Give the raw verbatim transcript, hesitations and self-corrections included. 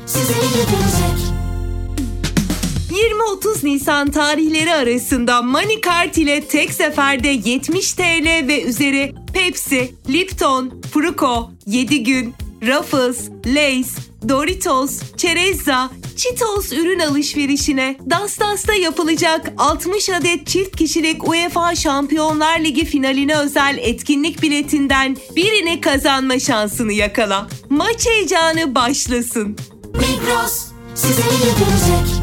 size iyi gelecek. yirmi otuz Nisan tarihleri arasında Money Kart ile tek seferde yetmiş TL ve üzeri Pepsi, Lipton, Fruko, yedi gün, Ruffles, Lay's, Doritos, Çerezza, Cheetos ürün alışverişine Dastas'ta yapılacak altmış adet çift kişilik UEFA Şampiyonlar Ligi finaline özel etkinlik biletinden birini kazanma şansını yakala. Maç heyecanı başlasın. Migros size iyi gelecek.